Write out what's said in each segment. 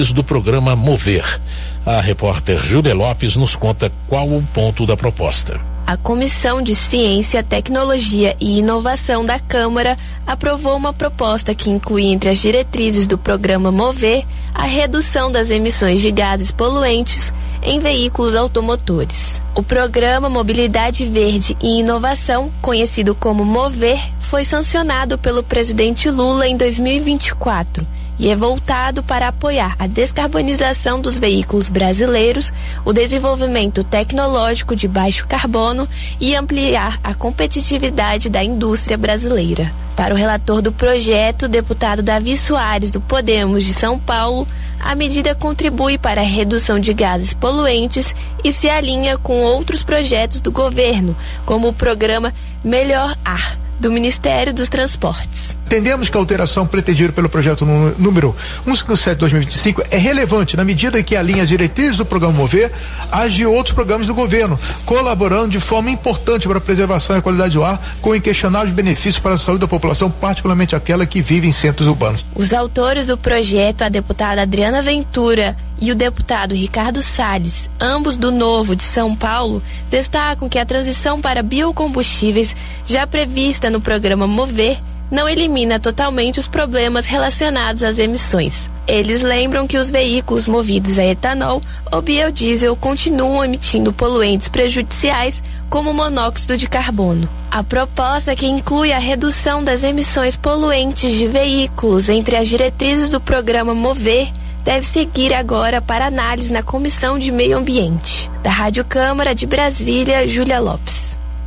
do programa Mover. A repórter Júlia Lopes nos conta qual o ponto da proposta. A Comissão de Ciência, Tecnologia e Inovação da Câmara aprovou uma proposta que inclui entre as diretrizes do programa Mover a redução das emissões de gases poluentes em veículos automotores. O programa Mobilidade Verde e Inovação, conhecido como Mover, foi sancionado pelo presidente Lula em 2024 e é voltado para apoiar a descarbonização dos veículos brasileiros, o desenvolvimento tecnológico de baixo carbono e ampliar a competitividade da indústria brasileira. Para o relator do projeto, deputado Davi Soares, do Podemos de São Paulo, a medida contribui para a redução de gases poluentes e se alinha com outros projetos do governo, como o programa Melhor Ar, do Ministério dos Transportes. Entendemos que a alteração pretendida pelo projeto número 157/2025 é relevante na medida que alinha as diretrizes do programa Mover às de outros programas do governo, colaborando de forma importante para a preservação e a qualidade do ar, com inquestionáveis benefícios para a saúde da população, particularmente aquela que vive em centros urbanos. Os autores do projeto, a deputada Adriana Ventura e o deputado Ricardo Salles, ambos do Novo de São Paulo, destacam que a transição para biocombustíveis, já prevista no programa Mover, não elimina totalmente os problemas relacionados às emissões. Eles lembram que os veículos movidos a etanol ou biodiesel continuam emitindo poluentes prejudiciais como monóxido de carbono. A proposta, que inclui a redução das emissões poluentes de veículos entre as diretrizes do programa Mover, deve seguir agora para análise na Comissão de Meio Ambiente. Da Rádio Câmara de Brasília, Júlia Lopes.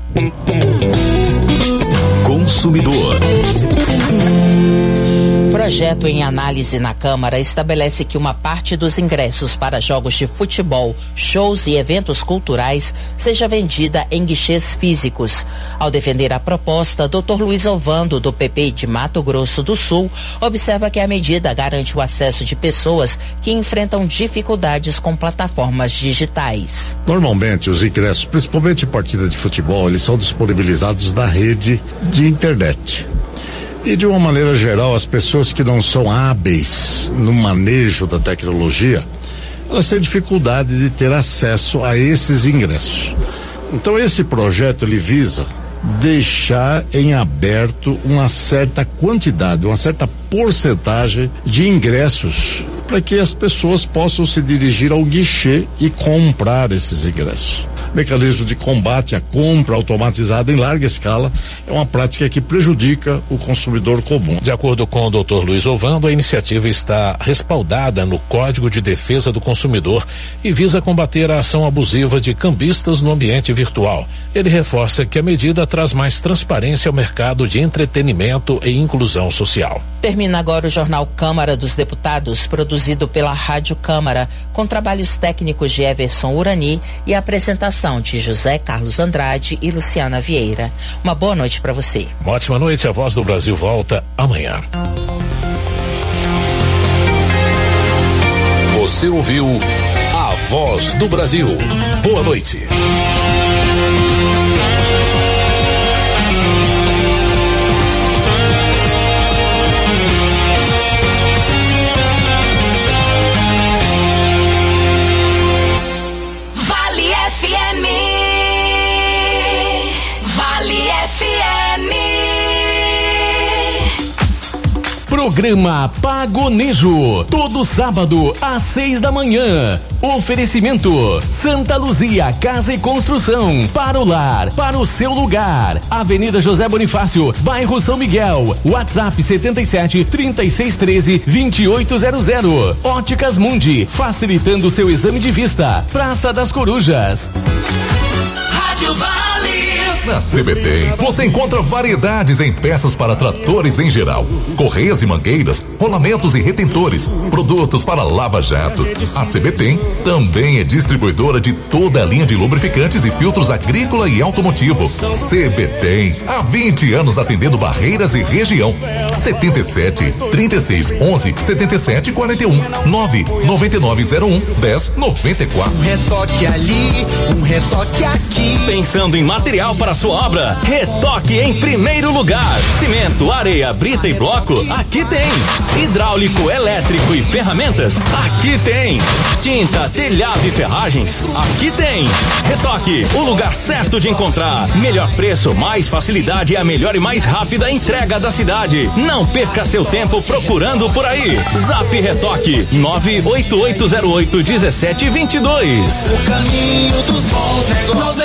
Consumidor. Projeto em análise na Câmara estabelece que uma parte dos ingressos para jogos de futebol, shows e eventos culturais seja vendida em guichês físicos. Ao defender a proposta, Dr. Luiz Ovando, do PP de Mato Grosso do Sul, observa que a medida garante o acesso de pessoas que enfrentam dificuldades com plataformas digitais. Normalmente, os ingressos, principalmente partida de futebol, eles são disponibilizados na rede de internet. E de uma maneira geral, as pessoas que não são hábeis no manejo da tecnologia, elas têm dificuldade de ter acesso a esses ingressos. Então esse projeto, ele visa deixar em aberto uma certa quantidade, uma certa porcentagem de ingressos para que as pessoas possam se dirigir ao guichê e comprar esses ingressos. Mecanismo de combate à compra automatizada em larga escala é uma prática que prejudica o consumidor comum. De acordo com o Dr. Luiz Ovando, a iniciativa está respaldada no Código de Defesa do Consumidor e visa combater a ação abusiva de cambistas no ambiente virtual. Ele reforça que a medida traz mais transparência ao mercado de entretenimento e inclusão social. Termina agora o Jornal Câmara dos Deputados, produzido pela Rádio Câmara, com trabalhos técnicos de Everson Urani e a apresentação de José Carlos Andrade e Luciana Vieira. Uma boa noite para você. Uma ótima noite. A Voz do Brasil volta amanhã. Você ouviu a Voz do Brasil. Boa noite. Programa Pagonejo, todo sábado às 6 da manhã. Oferecimento Santa Luzia Casa e Construção, para o lar, para o seu lugar. Avenida José Bonifácio, bairro São Miguel. WhatsApp 77-3613-2800. Óticas Mundi, facilitando seu exame de vista. Praça das Corujas. Rádio Vale. Na CBTem, você encontra variedades em peças para tratores em geral, correias e mangueiras, rolamentos e retentores, produtos para lava-jato. A CBTem também é distribuidora de toda a linha de lubrificantes e filtros agrícola e automotivo. CBTem, há 20 anos atendendo Barreiras e região. 77-3611-7741 99901-1094. Um retoque ali, um retoque aqui. Pensando em material para para sua obra? Retoque em primeiro lugar. Cimento, areia, brita e bloco? Aqui tem. Hidráulico, elétrico e ferramentas? Aqui tem. Tinta, telhado e ferragens? Aqui tem. Retoque, o lugar certo de encontrar. Melhor preço, mais facilidade e a melhor e mais rápida entrega da cidade. Não perca seu tempo procurando por aí. Zap Retoque 988081722. O caminho dos bons negócios.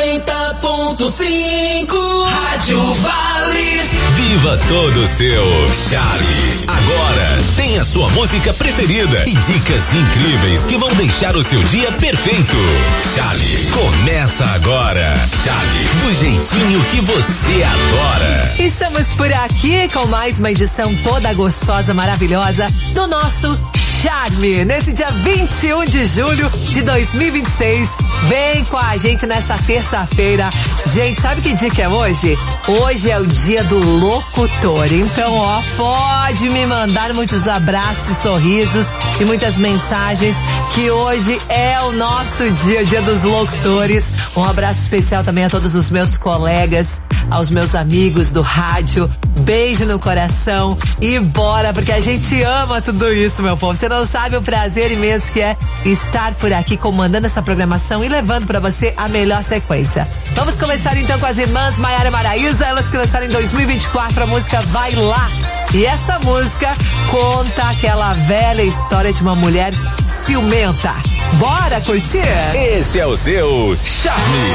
90.5 Rádio Vale. Viva todo seu Charlie. Agora tem a sua música preferida e dicas incríveis que vão deixar o seu dia perfeito. Charlie, começa agora. Charlie, do jeitinho que você adora. Estamos por aqui com mais uma edição toda gostosa, maravilhosa do nosso Charme, nesse dia 21 de julho de 2026. Vem com a gente nessa terça-feira. Gente, sabe que dia que é hoje? Hoje é o dia do locutor. Então, ó, pode me mandar muitos abraços, sorrisos e muitas mensagens, que hoje é o nosso dia, dia dos locutores. Um abraço especial também a todos os meus colegas, aos meus amigos do rádio. Beijo no coração e bora, porque a gente ama tudo isso, meu povo. Você não sabe o prazer imenso que é estar por aqui comandando essa programação e levando pra você a melhor sequência. Vamos começar então com as irmãs Maiara e Maraísa, elas que lançaram em 2024 a música Vai Lá. E essa música conta aquela velha história de uma mulher ciumenta. Bora curtir? Esse é o seu Charme.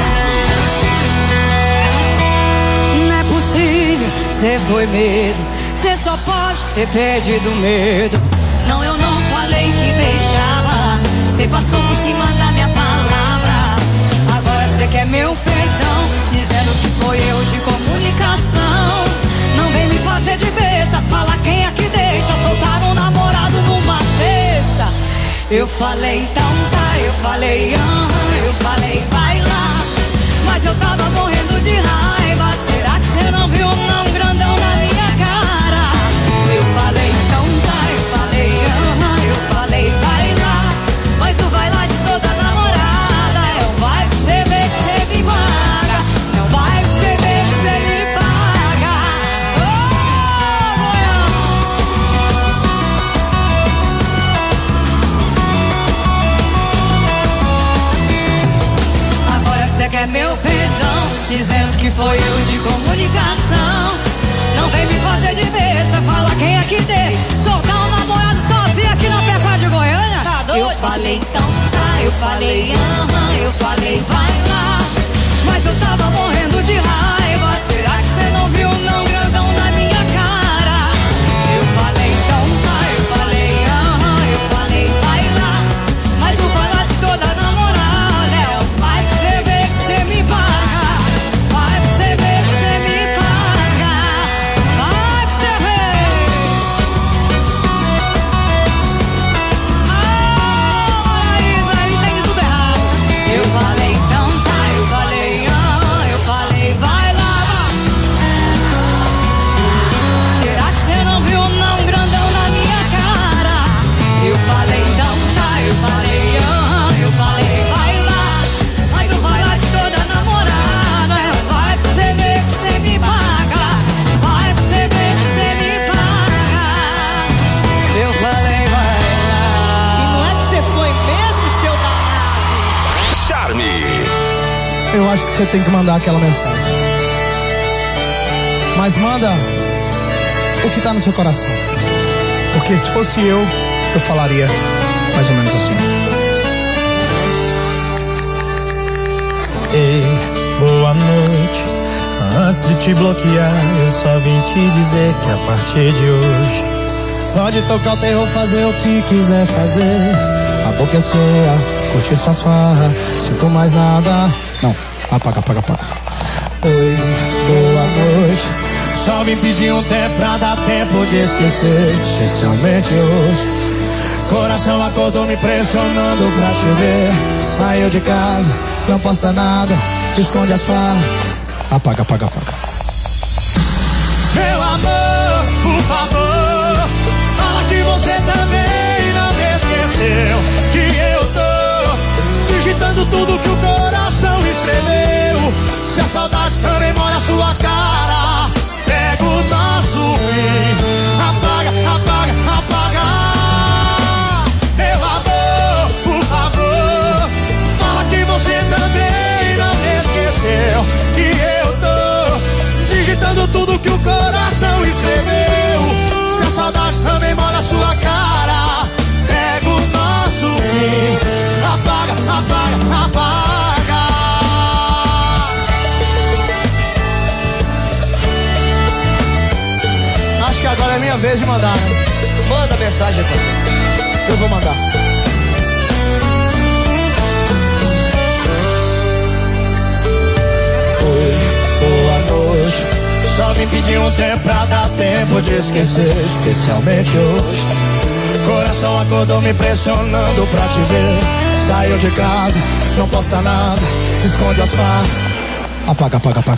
Não é possível, cê foi mesmo. Cê só pode ter perdido medo. Não, eu não falei que deixava. Cê passou por cima da minha palavra. Agora cê quer meu perdão, dizendo que foi erro de comunicação. Não vem me fazer de besta, fala quem é que deixa soltar um namorado numa cesta. Eu falei então tá, eu falei eu falei vai lá. Mas eu tava morrendo de raiva. Será que cê não viu não grandão na minha cara? Eu falei então tá, eu falei eu falei vai lá. Mas o vai lá de toda namorada é o vai pra cê ver que cê me paga. É o vai pra cê ver que cê me paga. Agora cê quer meu perdão, dizendo que foi eu de comunicação. Não vem me fazer de besta, fala quem é que deixa soltar um namorado sozinho aqui na Pecuária de Goiânia. Tá doido? Eu falei então tá, eu falei eu falei vai lá. Mas eu tava morrendo de raiva. Será que cê não viu não grandão na minha cara? Eu falei então tá, eu falei vai lá. Mas o vai lá de toda namorada é o vai pra cê ver que cê me paga. Vai pra cê ver que cê me paga. Vai pra cê ver. Maraísa, ele tem tudo errado. Eu falei então tá, eu falei vai lá. Será que cê não viu não grandão na minha cara? Eu falei então tá, eu falei vai lá. Mas o vai lá de toda namorada é vai pra cê ver que cê me paga. Vai pra cê ver que cê me paga. Eu falei vai lá. E não é que cê foi mesmo, seu danado? Charme. Eu acho que você tem que mandar aquela mensagem. Mas manda o que tá no seu coração. Porque se fosse eu falaria mais ou menos assim. Ei, boa noite. Antes de te bloquear, eu só vim te dizer que a partir de hoje pode tocar o terror, fazer o que quiser fazer. A boca é sua, curte sua farra, sinto mais nada. Não, apaga. Oi, boa noite. Só vim pedir um tempo pra dar tempo de esquecer, especialmente hoje. Coração acordou me pressionando pra te ver. Saiu de casa, não posta nada, esconde as farras. Apaga. Meu amor, por favor, fala que você também não me esqueceu. Que eu tô digitando tudo que o coração escreveu. Se a saudade também mora minha vez de mandar, né? Manda mensagem pra você. Eu vou mandar. Boa noite. Só vim pedir um tempo pra dar tempo de esquecer, especialmente hoje. Coração acordou me pressionando pra te ver. Saiu de casa, não posta nada, esconde as farras. Apaga, apaga, apaga.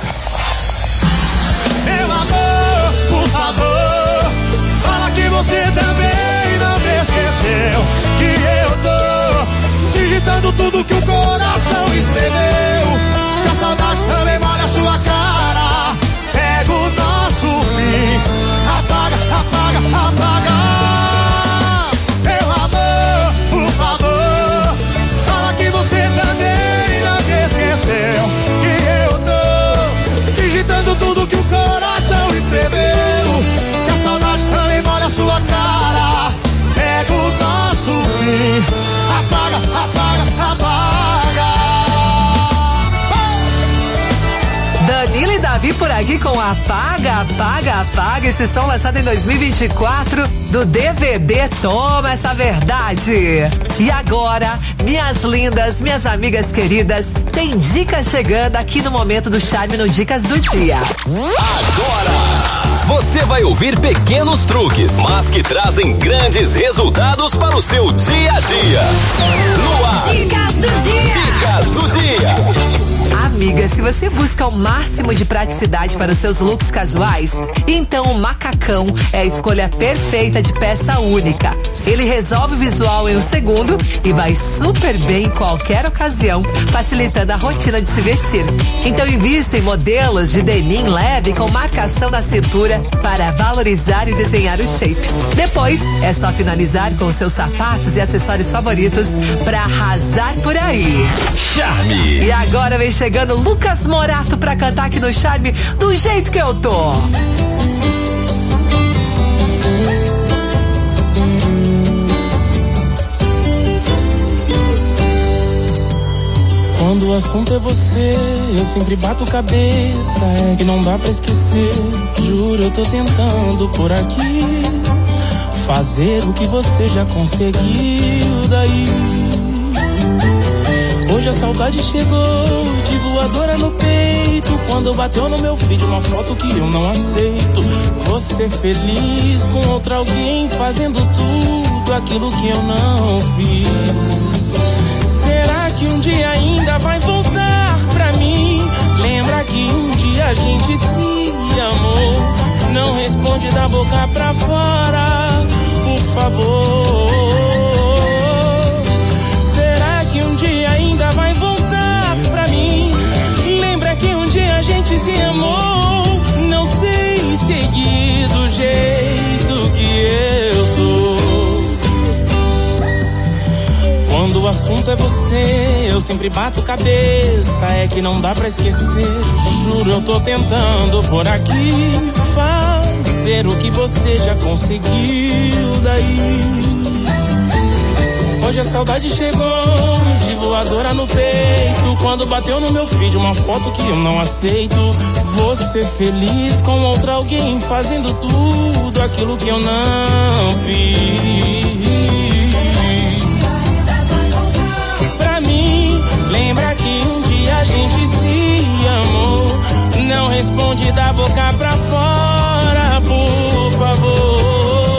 Meu amor, por favor, fala que você também não me esqueceu. Que eu tô digitando tudo que o coração escreveu. Se a saudade também molha a sua cara, pega o nosso fim, apaga, apaga, apaga. Meu amor, por favor, fala que você também não me esqueceu. Que eu tô digitando tudo que o coração escreveu. Se a saudade também molha a sua cara, pega o nosso fim, apaga, apaga, apaga. Danilo e Davi por aqui com Apaga, Apaga, Apaga. Esse som lançado em 2024 do DVD Toma Essa Verdade. E agora, minhas lindas, minhas amigas queridas, tem dicas chegando aqui no Momento do Charme no Dicas do Dia. Agora, você vai ouvir pequenos truques, mas que trazem grandes resultados para o seu dia a dia. No ar. Dicas do dia. Dicas do dia. Amiga, se você busca o máximo de praticidade para os seus looks casuais, então o macacão é a escolha perfeita de peça única. Ele resolve o visual em um segundo e vai super bem em qualquer ocasião, facilitando a rotina de se vestir. Então invista em modelos de denim leve com marcação na cintura para valorizar e desenhar o shape. Depois, é só finalizar com os seus sapatos e acessórios favoritos para arrasar por aí. Charme! E agora vem chegando Lucas Morato pra cantar aqui no Charme do jeito que eu tô. Quando o assunto é você, eu sempre bato cabeça. É que não dá pra esquecer. Juro, eu tô tentando por aqui fazer o que você já conseguiu daí. Hoje a saudade chegou de voadora no peito, quando bateu no meu feed uma foto que eu não aceito. Você feliz com outra alguém, fazendo tudo aquilo que eu não fiz. Será que um dia ainda vai voltar pra mim? Lembra que um dia a gente se amou. Não responde da boca pra fora, por favor. Será que um dia ainda vai voltar pra mim? Lembra que um dia a gente se amou. Não sei seguir do jeito que eu tô. Quando o assunto é você, eu sempre bato cabeça. É que não dá pra esquecer. Juro, eu tô tentando por aqui fazer o que você já conseguiu daí. Hoje a saudade chegou de voadora no peito, quando bateu no meu feed uma foto que eu não aceito. Você feliz com outra alguém, fazendo tudo aquilo que eu não fiz. Pra mim, lembra que um dia a gente se amou. Não responde da boca pra fora, por favor.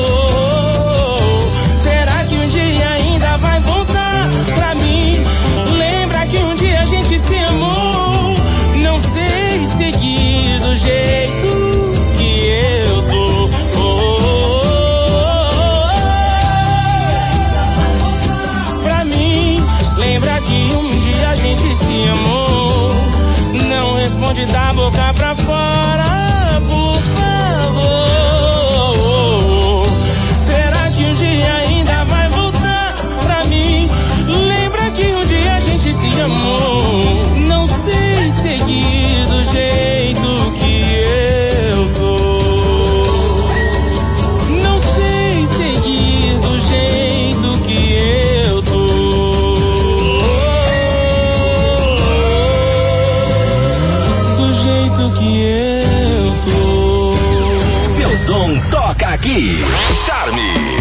Será que um dia ainda vai voltar pra mim? Lembra que um dia a gente se amou. Não sei seguir do jeito que eu tô. Pra mim, lembra que um dia a gente se amou. Não responde da boca pra fora, por favor. Será que um dia ainda vai voltar pra mim? Lembra que um dia a gente se amou. Não sei seguir do jeito que eu tô. Não sei seguir do jeito que eu tô. Do jeito que eu tô. Seu som toca Toca aqui, Charme.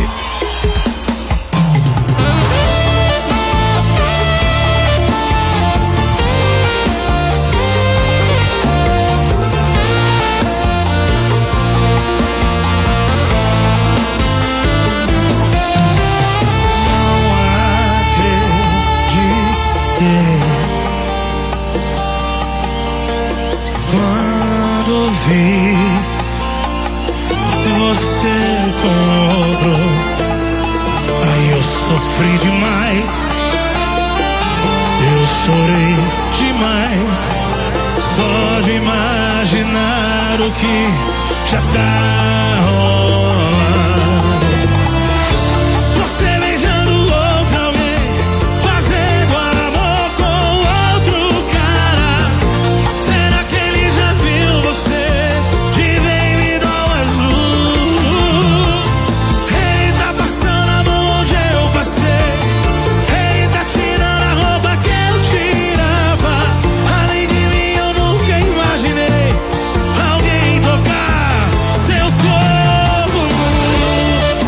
Quando vi você com outro, aí eu sofri demais, eu chorei demais, só de imaginar o que já tá rolando. Você beijando outro alguém, fazendo amor com outro cara. Será que ele já viu você de baby doll azul? Ele tá passando a mão onde eu passei, ele tá tirando a roupa que eu tirava. Além de mim eu nunca imaginei alguém tocar seu corpo nu.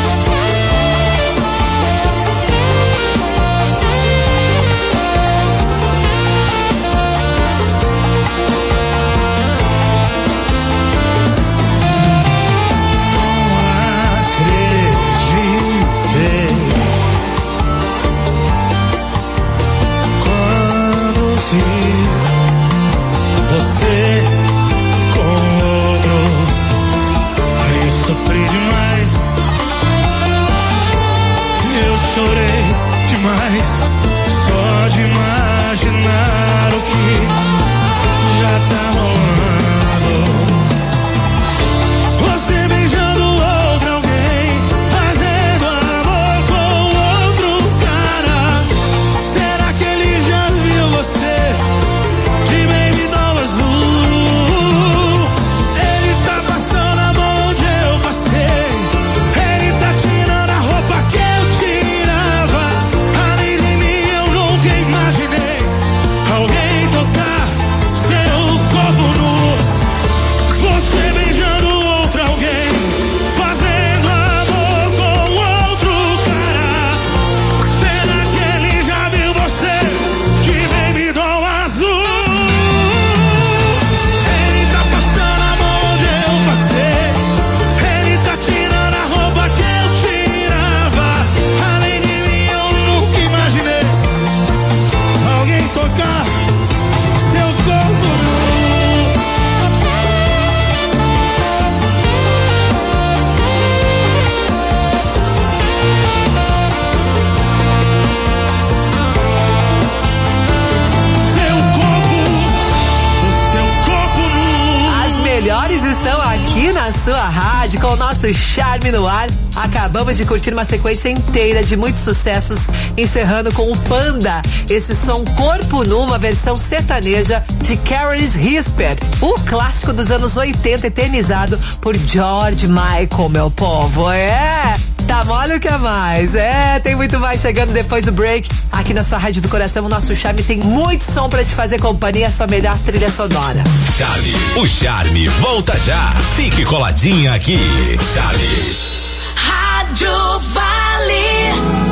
Acreditei quando vi você com outro, aí sofri demais, eu chorei demais, só de imaginar o que já tá rolando. Você beijando outro alguém, fazendo amor com outro cara. Será que ele já viu você de baby doll azul? Ele tá passando a mão onde eu passei, ele tá tirando a roupa que eu tirava. Além de mim eu nunca imaginei alguém tocar seu corpo nu. Você beijando outro alguém, fazendo amor com outro cara. Será que ele já viu você de baby doll azul? Ele tá passando a mão onde eu passei, ele tá tirando a roupa que eu tirava. Além de mim eu nunca imaginei alguém tocar seu corpo nu. Seu corpo nu. As melhores estão aqui na sua rádio com o nosso Charme no ar. Acabamos de curtir uma sequência inteira de muitos sucessos, encerrando com o Panda, esse som Corpo Nu, uma versão sertaneja de Carol's Whisper, o clássico dos anos 80, eternizado por George Michael, meu povo. Tá mole o que é mais? Tem muito mais chegando depois do break. Aqui na sua Rádio do Coração, o nosso Charme tem muito som pra te fazer companhia, a sua melhor trilha sonora. Charme, o Charme volta já. Fique coladinha aqui, Charme. Rádio Vale.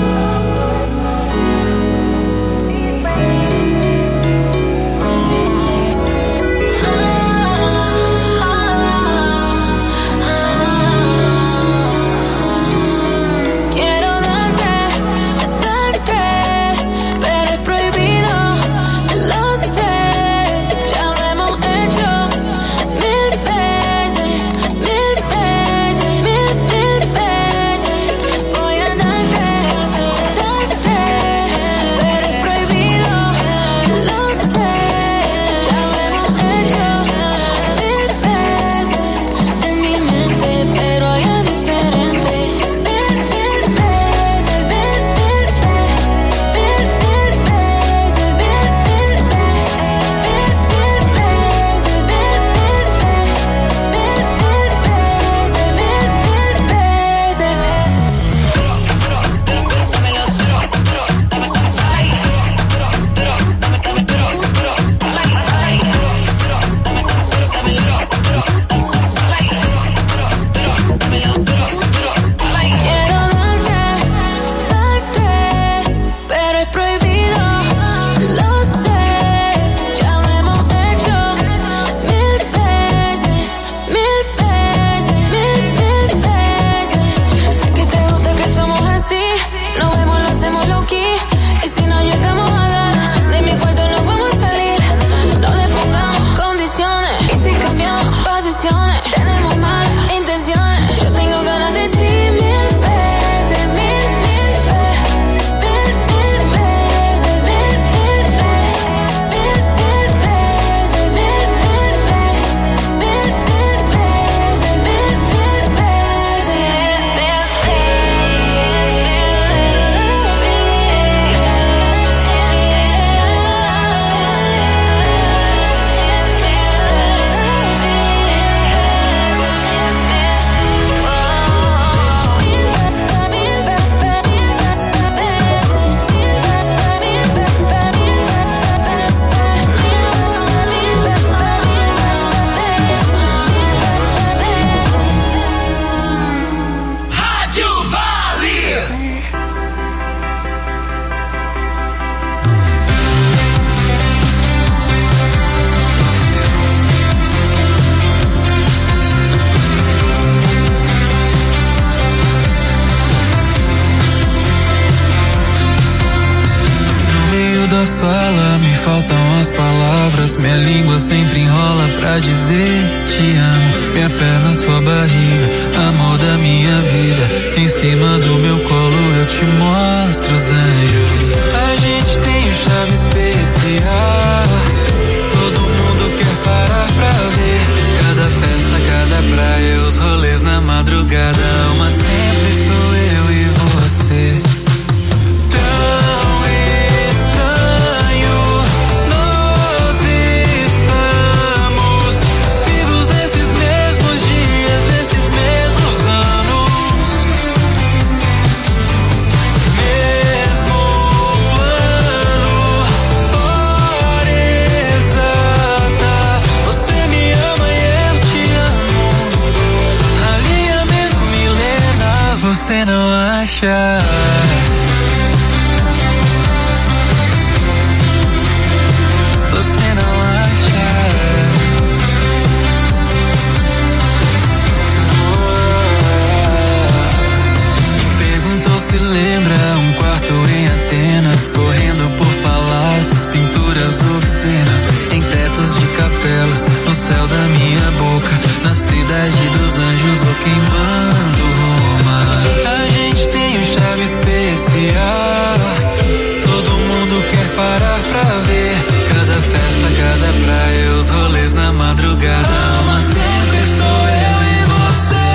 Mil veces, voy a darte es prohibido, lo sé. Ya lo hemos hecho 1000 veces, 1000 veces, 1000 veces. Sé que te gusta que somos así. Nos vemos, lo hacemos low-key. Y si no llegamos a dar, de mi cuarto no vamos a salir. No le pongamos condiciones. Y si cambiamos posiciones, tenemos malas intenciones. Yo tengo ganas de ti 1000 veces, 1000 veces, 1000 veces, 1000 veces, 1000 da sala me faltam as palavras, minha língua sempre enrola pra dizer te amo. Minha perna, sua barriga, amor da minha vida. Em cima do meu colo eu te mostro os anjos. A gente tem um charme especial, todo mundo quer parar pra ver. Cada festa, cada praia, os rolês na madrugada. Uma sempre sou eu e você. Você não acha? Você não acha? Perguntou se lembra um quarto em Atenas, correndo por palácios, pinturas obscenas, em tetos de capelas, no céu da minha boca, na cidade dos anjos ou queimando Roma. A gente tem um charme especial, todo mundo quer parar pra ver. Cada festa, cada praia, os rolês na madrugada. Mas sempre sou eu e você.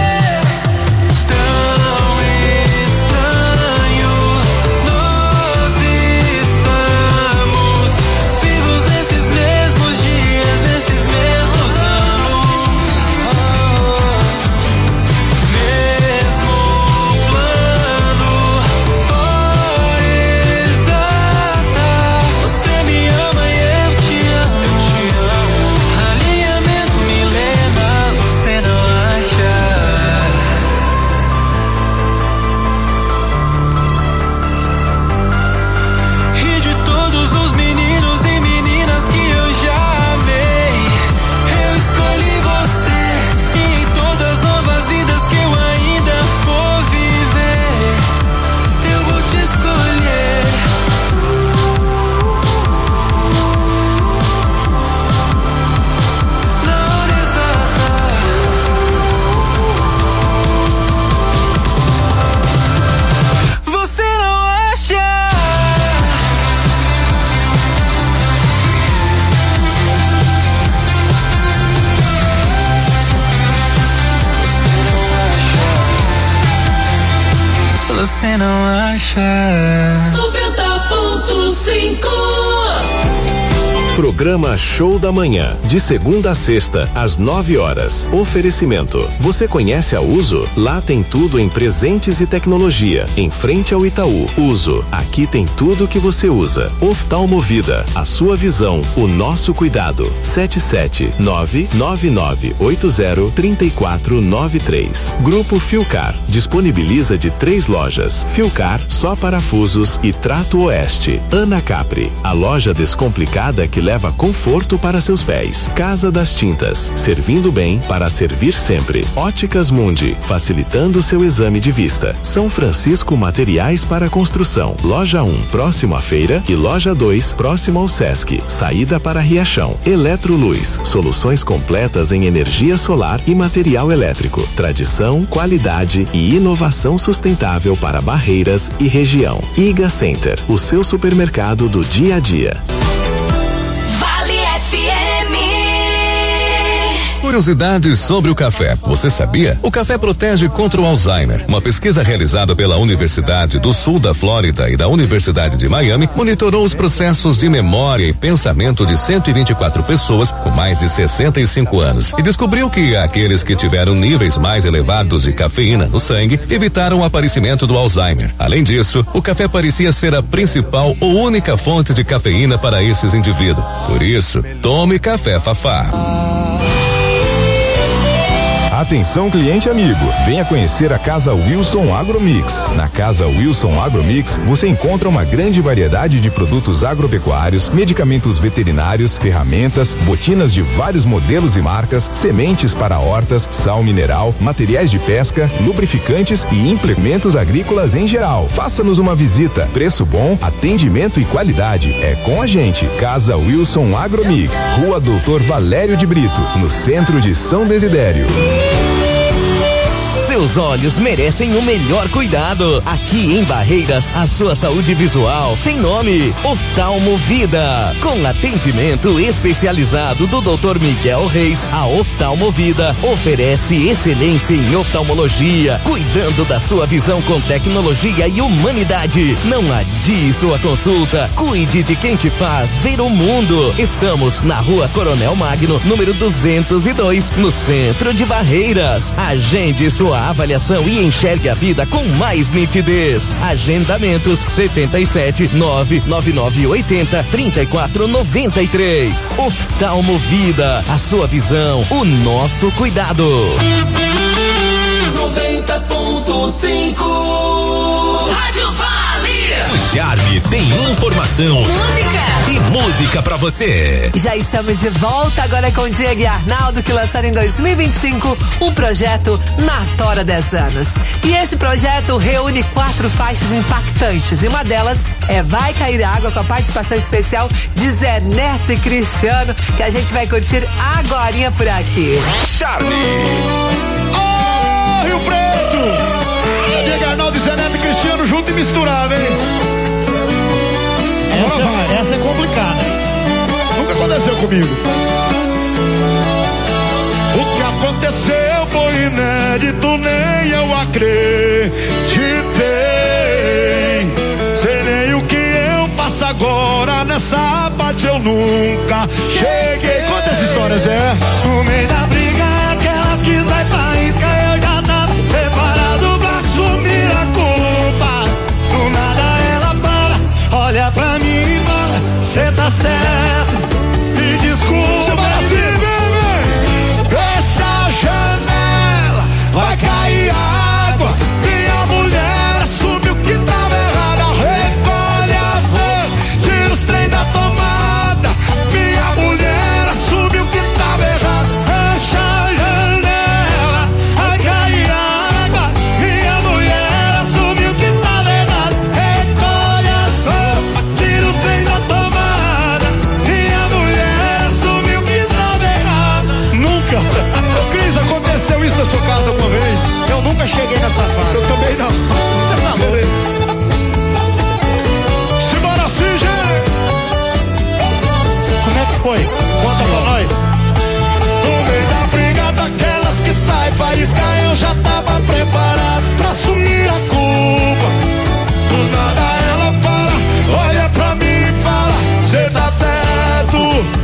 Tão estranho, nós estamos vivos nesses mesmos dias, nesses mesmos anos. Mesmo plano, hora exata. Você me ama e eu te amo. Alinhamento milenar, você não acha? E de todos os meninos e meninas que eu já amei, eu escolhi você. E em todas as novas vidas que eu ainda for viver, eu vou te escolher. Na hora exata. Você não acha? Você não acha? 90.5 Programa Show da Manhã, de segunda a sexta, às 9 horas. Oferecimento. Você conhece a Uso? Lá tem tudo em presentes e tecnologia. Em frente ao Itaú. Uso. Aqui tem tudo que você usa. Oftalmovida. A sua visão, o nosso cuidado. 77999803493. Grupo Filcar. Disponibiliza de 3 lojas. Filcar, só parafusos e Trato Oeste. Ana Capri. A loja descomplicada que leva conforto para seus pés. Casa das Tintas. Servindo bem para servir sempre. Óticas Mundi. Facilitando seu exame de vista. São Francisco Materiais para Construção. Loja 1, próximo à feira, e Loja 2, próximo ao Sesc. Saída para Riachão. Eletroluz. Soluções completas em energia solar e material elétrico. Tradição, qualidade e inovação sustentável para Barreiras e região. Iga Center. O seu supermercado do dia a dia. Vale FM. Curiosidades sobre o café. Você sabia? O café protege contra o Alzheimer. Uma pesquisa realizada pela Universidade do Sul da Flórida e da Universidade de Miami monitorou os processos de memória e pensamento de 124 pessoas com mais de 65 anos e descobriu que aqueles que tiveram níveis mais elevados de cafeína no sangue evitaram o aparecimento do Alzheimer. Além disso, o café parecia ser a principal ou única fonte de cafeína para esses indivíduos. Por isso, tome café Fafá. Atenção, cliente amigo, venha conhecer a Casa Wilson Agromix. Na Casa Wilson Agromix, você encontra uma grande variedade de produtos agropecuários, medicamentos veterinários, ferramentas, botinas de vários modelos e marcas, sementes para hortas, sal mineral, materiais de pesca, lubrificantes e implementos agrícolas em geral. Faça-nos uma visita. Preço bom, atendimento e qualidade. É com a gente. Casa Wilson Agromix, Rua Doutor Valério de Brito, no centro de São Desidério. Seus olhos merecem o melhor cuidado. Aqui em Barreiras, a sua saúde visual tem nome: Oftalmovida. Com atendimento especializado do Dr. Miguel Reis, a Oftalmovida oferece excelência em oftalmologia, cuidando da sua visão com tecnologia e humanidade. Não adie sua consulta. Cuide de quem te faz ver o mundo. Estamos na Rua Coronel Magno, número 202, no centro de Barreiras. Agende sua avaliação e enxergue a vida com mais nitidez. Agendamentos 77 99980 3493. Oftalmovida, a sua visão, o nosso cuidado. 90.5 Rádio Vale. O Charme tem informação, música pra você. Já estamos de volta agora com o Diego e Arnaldo, que lançaram em 2025 um projeto na Tora 10 anos. E esse projeto reúne 4 faixas impactantes, e uma delas é Vai Cair Água, com a participação especial de Zé Neto e Cristiano, que a gente vai curtir agorinha por aqui. Charme! Ô, Rio Preto! Diego, Arnaldo e Zé Neto e Cristiano junto e misturado, hein? Essa é complicada. Nunca aconteceu comigo. O que aconteceu foi inédito, nem eu acreditei. Sei nem o que eu faço agora, nessa parte eu nunca cheguei. Conta essa história, Zé. No meio da briga, aquelas que sai faísca, eu já tava preparado pra assumir a culpa. Do nada ela para, olha pra mim e fala: cê tá certo, me desculpa. Fecha a janela, vai cair água. Minha mulher assume o que tava errado. Recolhe as mãos, tira os trem da tomada. Minha mulher assume o que tava errado. Fecha a janela, vai cair água. Minha mulher assume o que tava errado. Recolhe as roupas, tira os trem da tomada. Minha mulher assume o que tava errado. Nunca. Cris, aconteceu isso na sua casa alguma vez? Eu nunca cheguei nessa fase. Eu também não. Você tá louco? Simbora assim, gente. Como é que foi? Conta pra nós. No meio da briga daquelas que sai faísca, eu já tava preparado pra assumir a culpa. Do nada ela para, olha pra mim e fala: cê tá certo,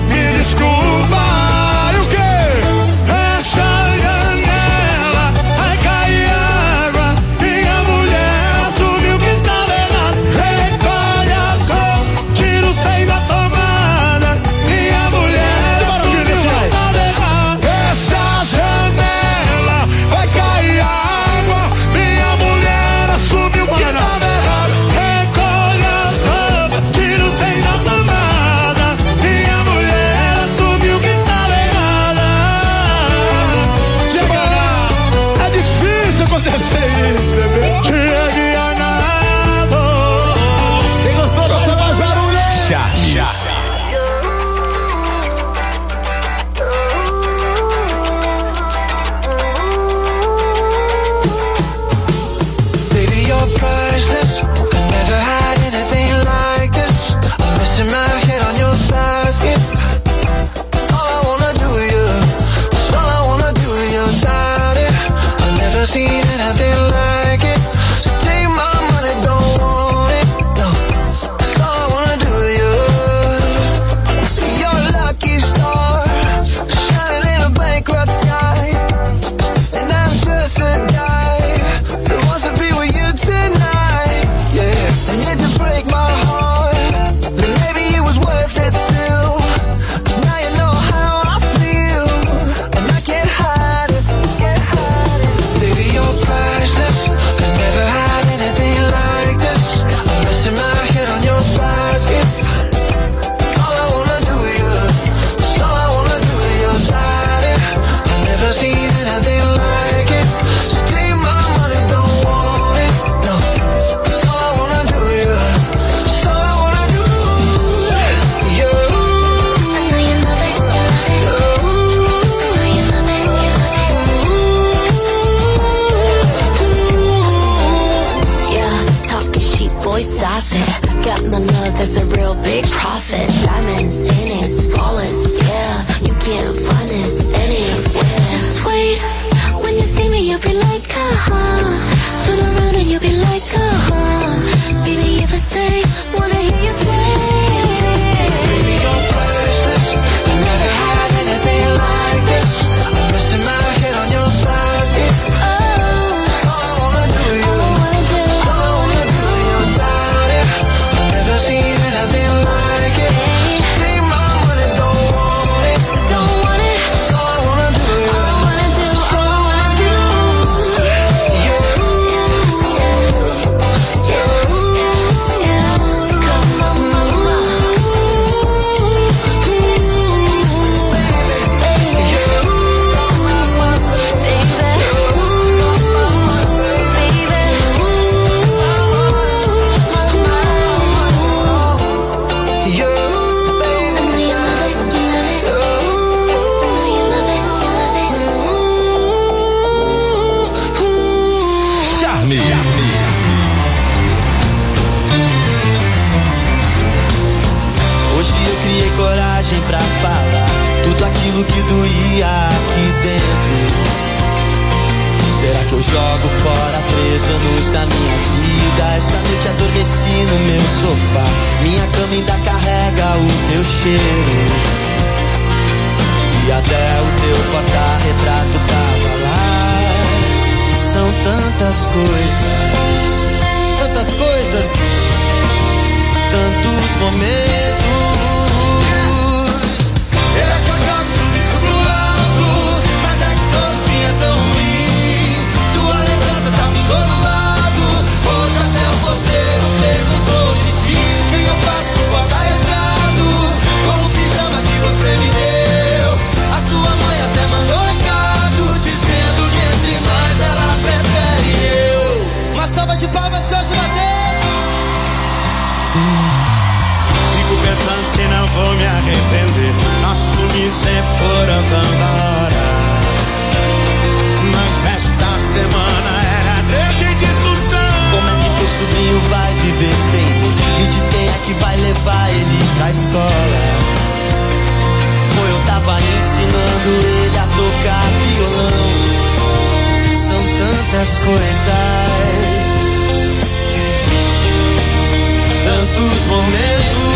off it. Diamonds in it, flawless, yeah. You can't find this anywhere. Just wait, when you see me, you'll be like, turn around and you'll be like, baby, if I say, wanna hear you say, baby, you're priceless. I never had anything like this. I'm resting my head on your thighs. It's all I wanna do you. All I wanna do your body. I've never seen anything like it. Take my money, don't want it. Don't want it. All I wanna do you. All I wanna do. All I wanna do. Pra falar tudo aquilo que doía aqui dentro. Será que eu jogo fora 3 anos da minha vida? Essa noite adormeci no meu sofá. Minha cama ainda carrega o teu cheiro. E até o teu porta-retrato tava lá. São tantas coisas, tantos momentos. Será que eu jogo tudo isso pro alto? Mas é que todo fim é tão ruim. Tua lembrança tá em todo lado. Hoje até o porteiro perguntou de ti. O que eu faço com o porta-retrato? Com o pijama que você me deu. A tua mãe até mandou recado dizendo que entre nós ela prefere eu. Uma salva de palmas, Jorge Mateus. Fico pensando se não vou me arrepender. Nossos domingos sempre foram tão da hora. Mas o resto da semana era treta e discussão. Como é que teu sobrinho vai viver sem mim? Me diz quem é que vai levar ele pra escola. Ou eu tava ensinando ele a tocar violão. São tantas coisas, tantos momentos.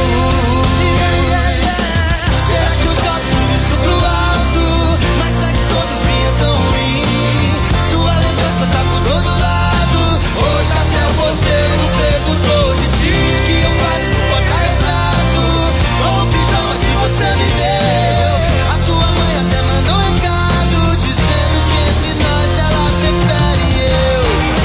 Será que eu jogo tudo isso pro alto? Mas é que todo fim é tão ruim. Tua lembrança tá por todo lado. Hoje até o porteiro perguntou de ti. O que eu faço com o porta-retrato? Com o pijama que você me deu. A tua mãe até mandou um recado dizendo que entre nós ela prefere eu.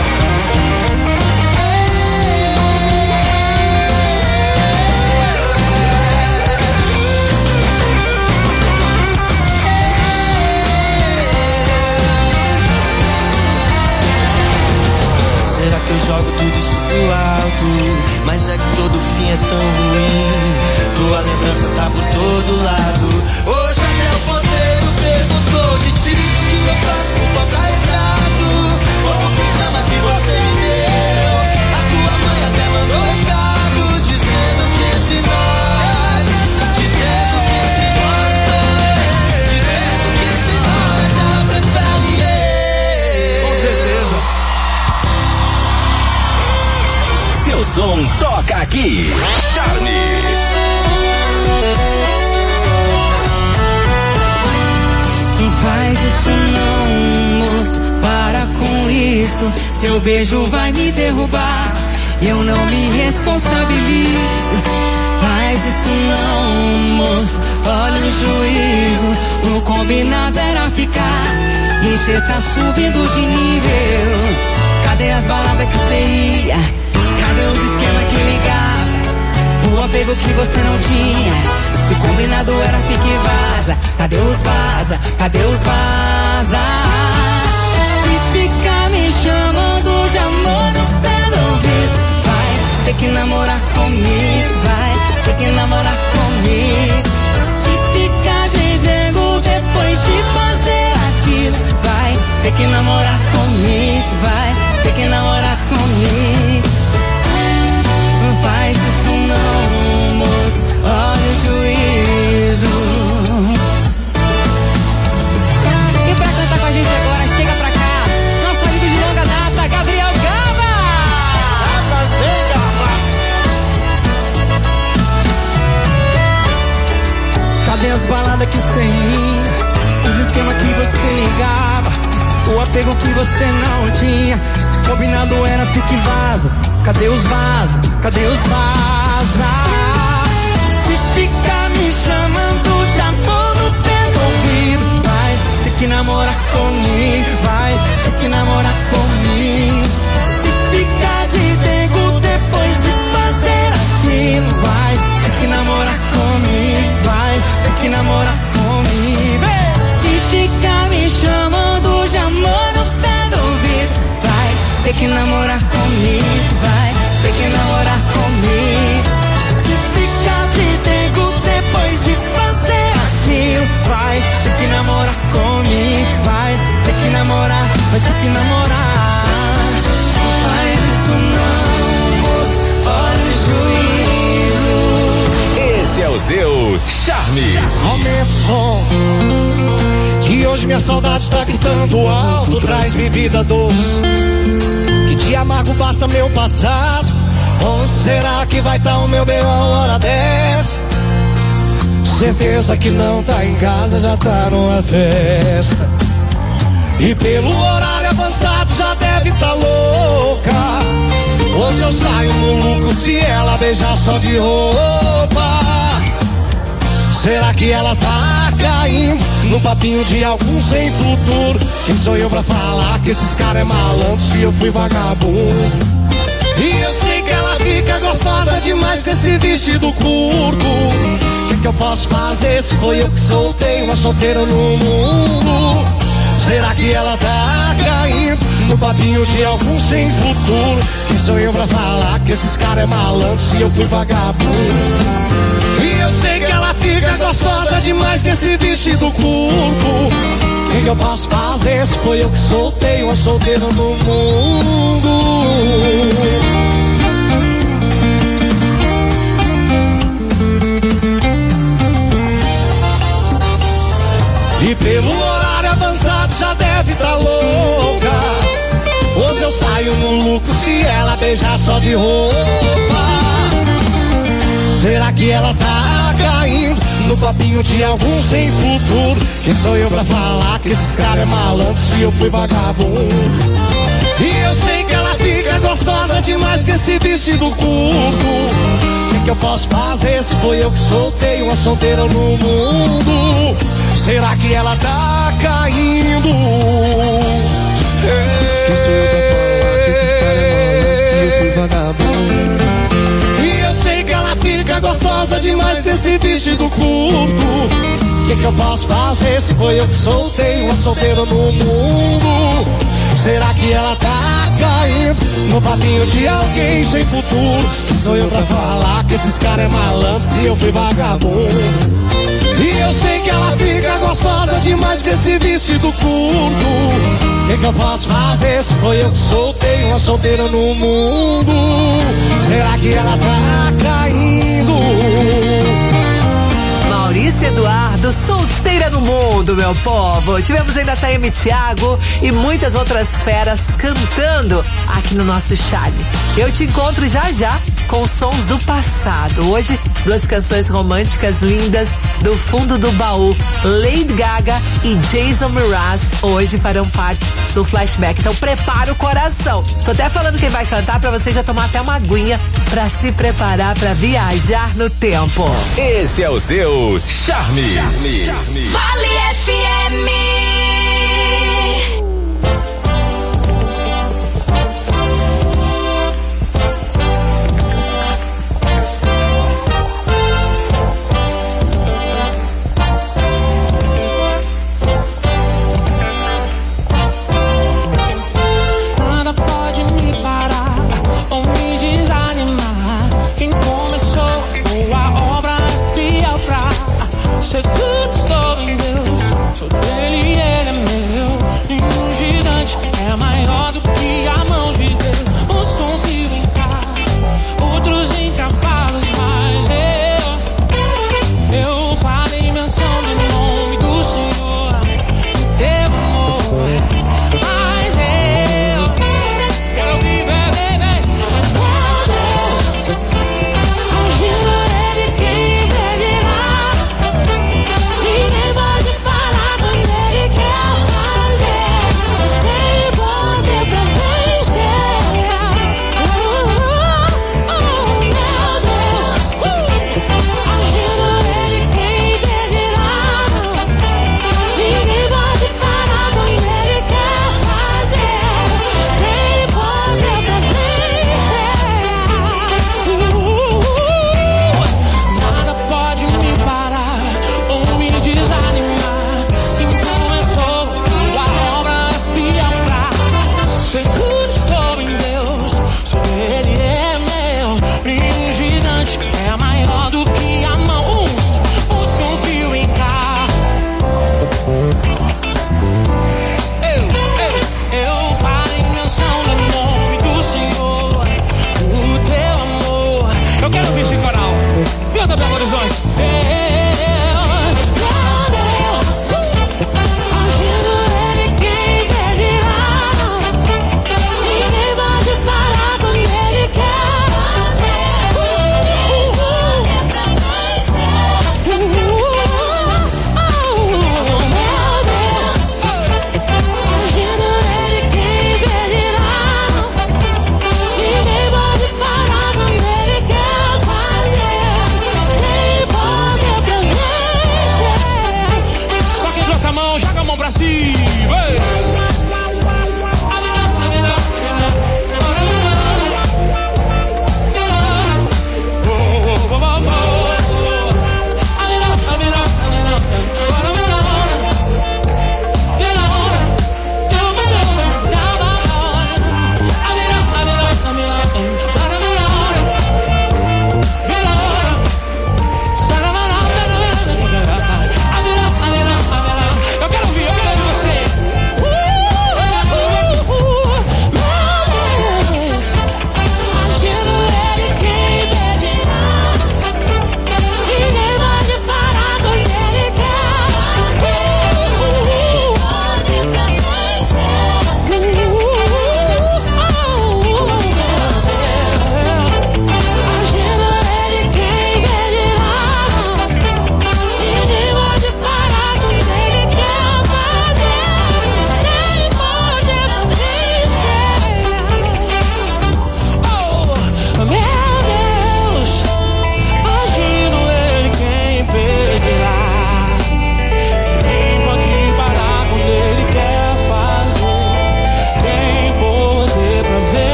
Será que eu jogo tudo isso pro alto? Mas é que todo fim é tão ruim. Tua lembrança tá por todo lado. Hoje até o porteiro perguntou de ti. O que eu faço com o porta-retrato? Com o pijama que você me deu. A tua mãe até mandou recado dizendo que entre nós, dizendo que entre nós dois, dizendo que entre nós ela prefere eu. Com certeza. Seu som toca aqui. Charme. Faz isso não, moço, para com isso. Seu beijo vai me derrubar, eu não me responsabilizo. Faz isso não, moço, olha o juízo. O combinado era ficar e cê tá subindo de nível. Cadê as baladas que cê ia? Cadê os esquemas que ligava? O apego que você não tinha. Se o combinado era fique e vaza. Cadê os vaza? Cadê os vaza? Se ficar me chamando de amor no pé do ouvido, vai ter que namorar comigo. Vai ter que namorar comigo. Se ficar gemendo depois de fazer aquilo, vai ter que namorar comigo. Vai ter que namorar comigo. Faz isso não, moço. Cadê as baladas que sem mim? Os esquemas que você ligava, o apego que você não tinha. Se combinado era fique e vaza. Cadê os vaza? Cadê os vaza? Se ficar me chamando de amor no pé do ouvido, vai ter que namorar comigo, vai ter que namorar comigo. Se ficar de dengo depois de fazer aquilo, vai ter que namorar comigo, vai ter que namorar comigo. Se ficar me chamando de amor no pé do ouvido, vai ter que namorar comigo, vai ter que namorar comigo. Se ficar de dengo depois de fazer aquilo, vai ter que namorar comigo, vai ter que namorar, vai ter que namorar. Não faz isso não, moço, olha o juízo. Esse é o seu Charme. Aumenta o som, que hoje minha saudade está gritando alto. Traz-me vida doce, que de amargo basta meu passado. Onde será que vai estar o meu bem a hora dessa? Certeza que não tá em casa, já tá numa festa. E pelo horário avançado já deve tá louca. Hoje eu saio no lucro se ela beijar só de roupa. Será que ela tá caindo no papinho de algum sem futuro? Quem sou eu pra falar que esses caras é malandro se eu fui vagabundo? E eu sei que ela fica gostosa demais com esse vestido curto. O que eu posso fazer se foi eu que soltei uma solteira no mundo? Será que ela tá caindo no papinho de algum sem futuro? Quem sou eu pra falar que esses caras é malandro se eu fui vagabundo? E eu sei que ela fica gostosa demais com esse vestido curto. O que eu posso fazer se foi eu que soltei uma solteira no mundo? E pelo horário avançado já deve tá louca. Hoje eu saio no lucro se ela beijar só de roupa. Será que ela tá caindo no papinho de algum sem futuro? Quem sou eu pra falar que esses caras é malandro se eu fui vagabundo? E eu sei que ela fica gostosa demais com esse vestido curto. O que eu posso fazer se foi eu que soltei uma solteira no mundo? Será que ela tá caindo? Quem sou eu pra falar que esses caras é malandro se eu fui vagabundo? E eu sei que ela fica gostosa demais com esse vestido curto. O que eu posso fazer se foi eu que soltei uma solteira no mundo? Será que ela tá caindo no papinho de alguém sem futuro? Sou eu pra falar que esses caras é malandro se eu fui vagabundo? E eu sei que ela fica gostosa demais com esse vestido curto. O que eu posso fazer se foi eu que soltei uma solteira no mundo? Será que ela tá caindo? Maurício Eduardo, solteira no mundo, meu povo. Tivemos ainda Taime Thiago e muitas outras feras cantando aqui no nosso Charme. Eu te encontro já já com sons do passado. Hoje, duas canções românticas lindas do fundo do baú. Lady Gaga e Jason Mraz hoje farão parte do flashback. Então prepara o coração. Tô até falando quem vai cantar pra você já tomar até uma aguinha pra se preparar pra viajar no tempo. Esse é o seu Charme. Vale FM. Nada pode me parar ou me desanimar. Quem começou boa obra é fiel pra seguro estou em Deus. Sou dele e ele é meu. Nenhum gigante é maior do que a mão de Deus. Uns consigo em carro, outros em cavalos, mas eu farei menção do nome do Senhor, teu amor. Mas eu quero viver, baby. A vida é de quem impedirá.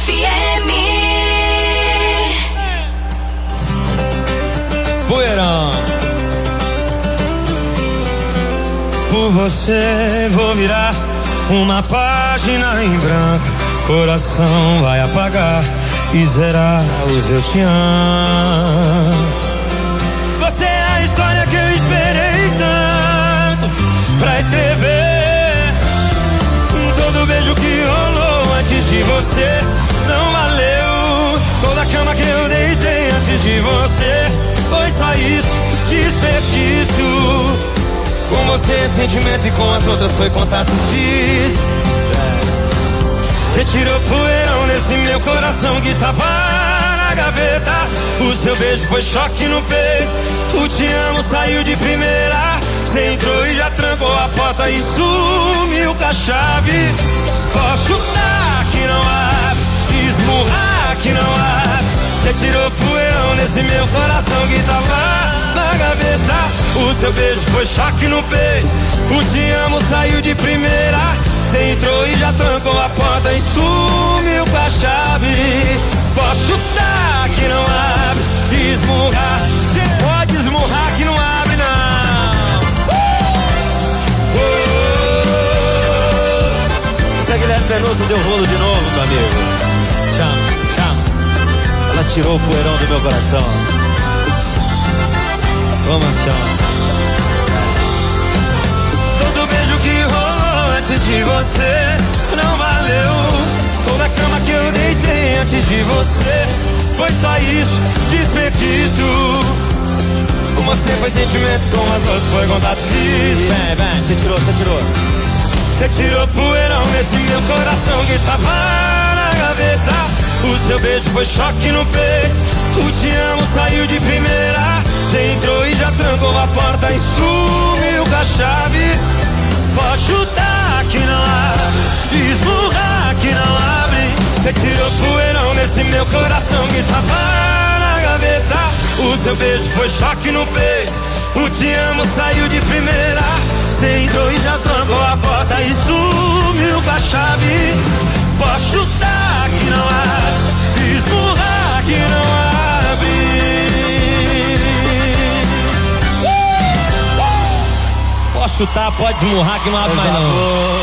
FM. Poeirão. Por você vou virar uma página em branco. Coração vai apagar e zerar os eu te amo. Você é a história que eu esperei tanto pra escrever. Todo beijo que rolou antes de você não valeu. Toda cama que eu deitei antes de você foi só isso, desperdício. Com você sentimento e com as outras foi contato físico. Você tirou poeirão nesse meu coração que tava na gaveta. O seu beijo foi choque no peito. O te amo saiu de primeira. Você entrou e já trancou a porta e sumiu com a chave. Pode chutar que não abre, esmurrar que não abre. Você tirou poeirão nesse meu coração que tava na gaveta. O seu beijo foi choque no peito. O te amo saiu de primeira. Você entrou e já trancou a porta e sumiu com a chave. Pode chutar que não abre, esmurrar. Pode esmurrar que não abre não. Essa Guilherme Benuto deu rolo de novo, meu amigo. Tchau, tchau. Ela tirou o poeirão do meu coração. Vamos, tchau. Todo beijo que rolou antes de você não valeu. Toda cama que eu deitei antes de você foi só isso, desperdício. Com você foi sentimento, com as outras foi contato físico. Vem, você tirou. Você tirou poeirão nesse meu coração que tava na gaveta. O seu beijo foi choque no peito. O te amo saiu de primeira. Você entrou e já trancou a porta e sumiu com a chave. Pode chutar que não abre, esmurrar que não abre. Você tirou poeirão nesse meu coração que tava na gaveta. O seu beijo foi choque no peito. O te amo saiu de primeira. Você entrou e já trancou a porta e sumiu com a chave. Pode chutar que não abre, esmurrar que não abre. Pode chutar, pode esmurrar que não abre mais não.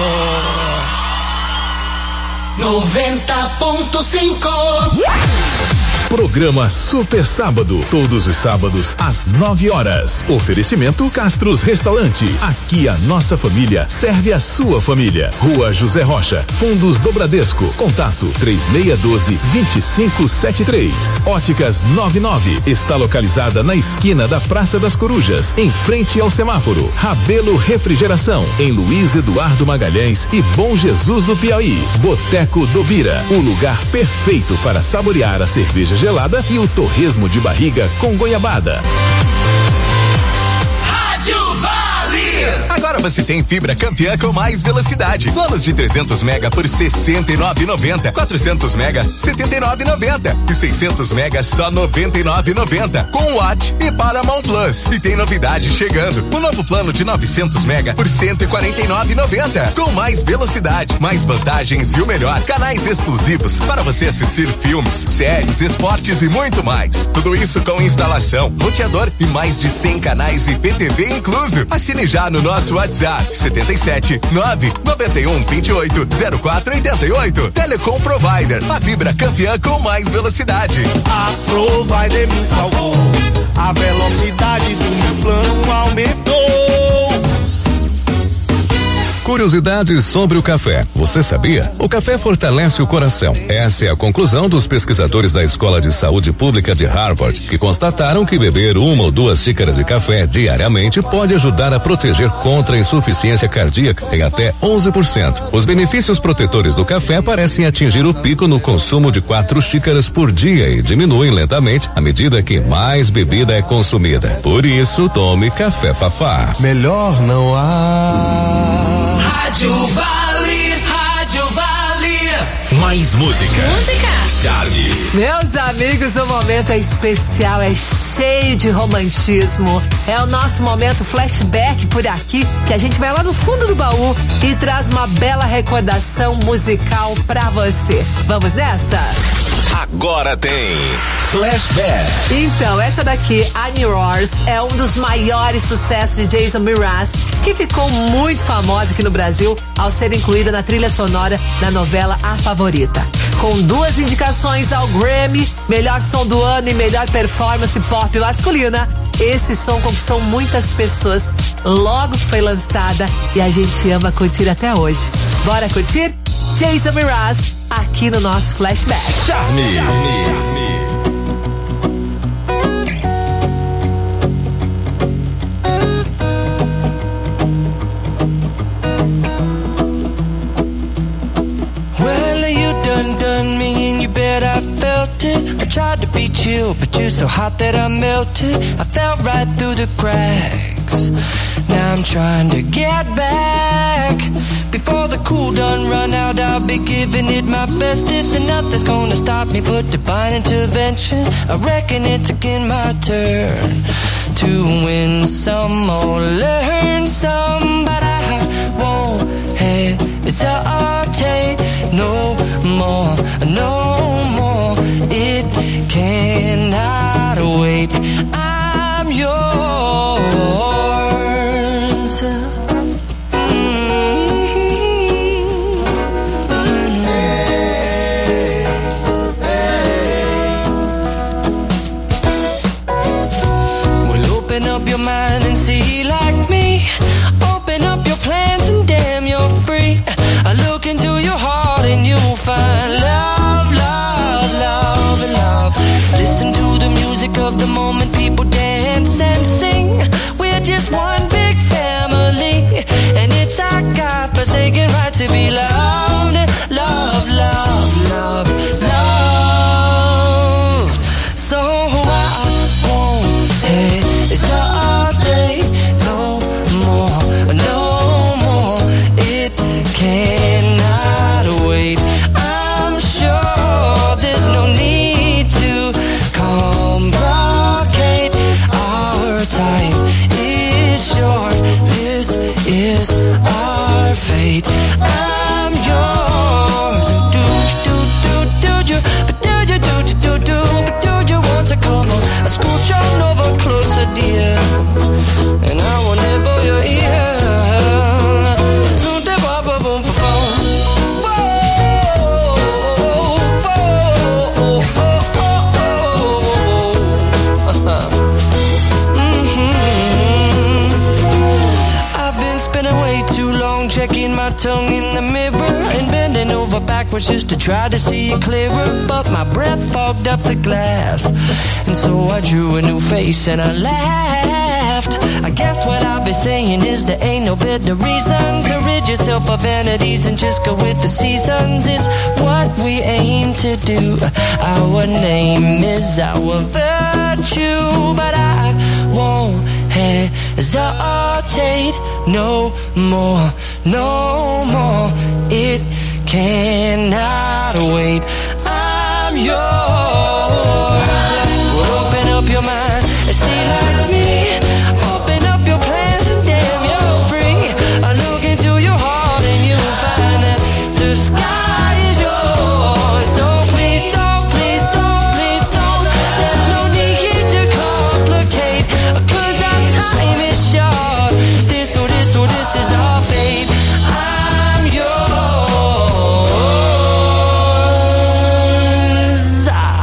90.5. Programa Super Sábado, todos os sábados às 9 horas. Oferecimento Castros Restaurante. Aqui a nossa família serve a sua família. Rua José Rocha, Fundos do Bradesco. Contato 3612-2573. Óticas 99 está localizada na esquina da Praça das Corujas, em frente ao semáforo. Rabelo Refrigeração, em Luiz Eduardo Magalhães e Bom Jesus do Piauí. Boteco do Bira, o lugar perfeito para saborear a cerveja gelada e o torresmo de barriga com goiabada. Rádio Vale. Agora você tem fibra campeã com mais velocidade. Planos de 300 mega por R$ 69,90. 400 mega, R$ 79,90. E 600 mega, só R$ 99,90. Com Watt e Paramount Plus. E tem novidade chegando. O novo plano de 900 mega por R$ 149,90. Com mais velocidade, mais vantagens e o melhor. Canais exclusivos para você assistir filmes, séries, esportes e muito mais. Tudo isso com instalação, roteador e mais de 100 canais e PTV incluso. Assine já no nosso WhatsApp 77 991 28 0488. Telecom Provider, a fibra campeã com mais velocidade. A Provider me salvou. A velocidade do meu plano aumentou. Curiosidades sobre o café. Você sabia? O café fortalece o coração. Essa é a conclusão dos pesquisadores da Escola de Saúde Pública de Harvard, que constataram que beber 1 ou 2 xícaras de café diariamente pode ajudar a proteger contra a insuficiência cardíaca em até 11%. Os benefícios protetores do café parecem atingir o pico no consumo de 4 xícaras por dia e diminuem lentamente à medida que mais bebida é consumida. Por isso, tome café Fafá. Melhor não há. Rádio Vale, Rádio Vale. mais música. Charlie. Meus amigos, o momento é especial, é cheio de romantismo. É o nosso momento flashback por aqui, que a gente vai lá no fundo do baú e traz uma bela recordação musical pra você. Vamos nessa? Agora tem Flashback. Então, essa daqui, I'm Yours, é um dos maiores sucessos de Jason Mraz, que ficou muito famosa aqui no Brasil ao ser incluída na trilha sonora da novela A Favorita. Com 2 indicações ao Grammy, melhor som do ano e melhor performance pop masculina, esse som conquistou muitas pessoas logo que foi lançada e a gente ama curtir até hoje. Bora curtir? Jason Mraz, aqui no nosso Flashback. Charme. Well, you done me and you bet I felt it. I tried to be chill, but you're so hot that I melted. I fell right through the cracks. Now I'm trying to get back. Before the cool done run out, I'll be giving it my bestest, and nothing's gonna stop me but divine intervention. I reckon it's again my turn to win some or learn some, but I won't hesitate no more, no more. It cannot wait. I'm yours. Up your mind and see like me. Open up your plans and damn, you're free. I look into your heart and you'll find love, love, love, and love. Listen to the music of the moment, people dance and sing. We're just one big family, and it's our God-forsaken right to be loved. Love, love, love, love. So I won't hesitate no more, no more. It cannot wait. I'm sure there's no need to complicate. Our time is short. This is our fate. I'm yours. Do you, but do you want to come on? Scooch on over closer, dear, and I will nibble your ear. Soon they boom, boom, boom, boom. I've been spinning way too long, checking my tongue in the mirror and bending over backwards just to try to see it clearer. But my breath fogged up the glass, and so I drew a new face and I laughed. I guess what I'll be saying is there ain't no better reason to rid yourself of vanities and just go with the seasons. It's what we aim to do. Our name is our virtue, but I won't hesitate no more, no more. It cannot wait. I'm yours. Open up your mind and see like me. Open up your plans and damn, you're free. I look into your heart and you'll find that the sky is yours. So please don't, please don't, please don't. There's no need to complicate, 'cause our time is short. This is our fate. I'm yours.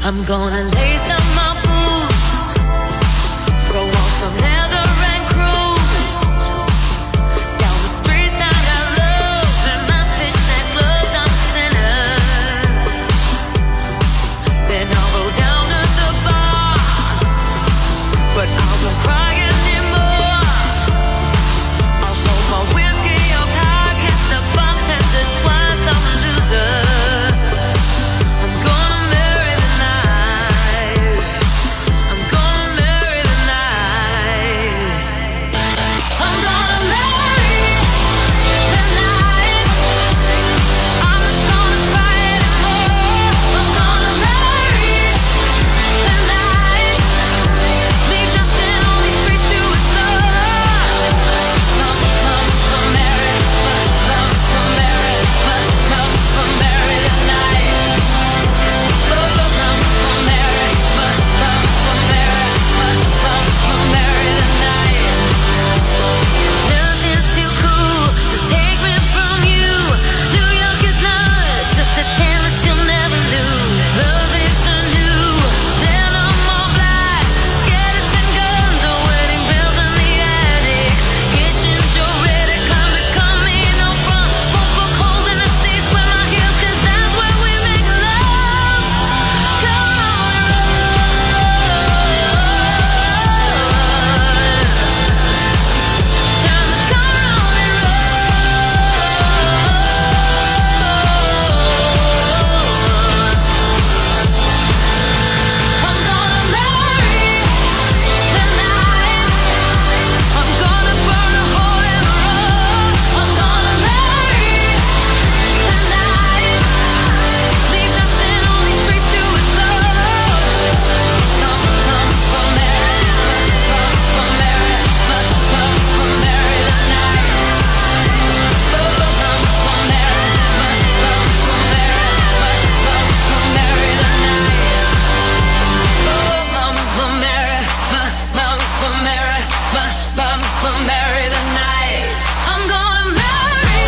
I'm gonna lace up my boots, throw on some leather and cruise down the street that I love. In my fishnet gloves, I'm a sinner. Then I'll go down to the bar, but I won't cry anymore. I'll hold my whiskey up high, kiss the bartender twice. I'm a loser. I'm gonna marry the night. I'm gonna marry the night. I'm gonna marry the night. I'm not gonna cry anymore. I'm gonna marry the night. Leave nothing on these streets to explore. Come marry, marry the night. Marry the night. Nothing's too cool to take me from you. New York is not just a town that you'll never lose. Love is the new denim all black. Skeleton guns or wedding bells in the attic. Kitchen Joe ready, come in on front. Won't poke holes in the seats with my heels, 'cause that's where we make love. Come on, marry the night. I'm gonna marry.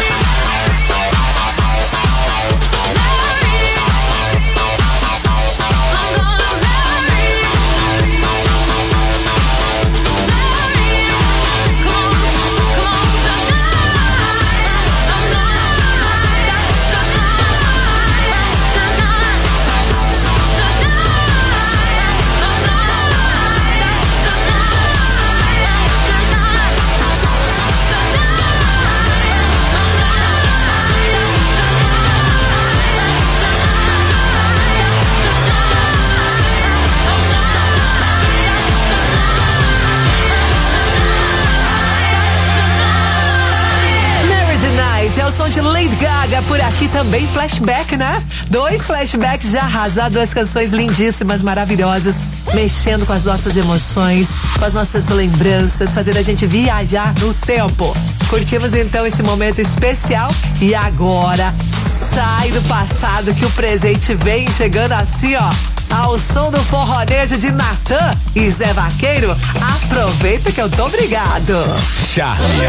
É o som de Lady Gaga, por aqui também flashback, né? 2 flashbacks de arrasar, 2 canções lindíssimas, maravilhosas, mexendo com as nossas emoções, com as nossas lembranças, fazendo a gente viajar no tempo. Curtimos então esse momento especial e agora sai do passado que o presente vem chegando assim, ó. Ao som do forronejo de Natan e Zé Vaqueiro, aproveita que eu tô obrigado. Charlie.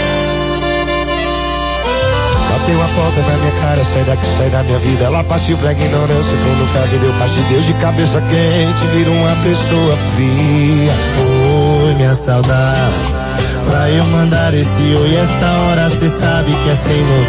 Bateu a porta na minha cara, sai daqui, sai da minha vida. Ela partiu pra ignorância, entrou no carro e deu paz de Deus. De cabeça quente, vira uma pessoa fria. Oi, minha saudade, pra eu mandar esse oi essa hora, cê sabe que é sem novidade.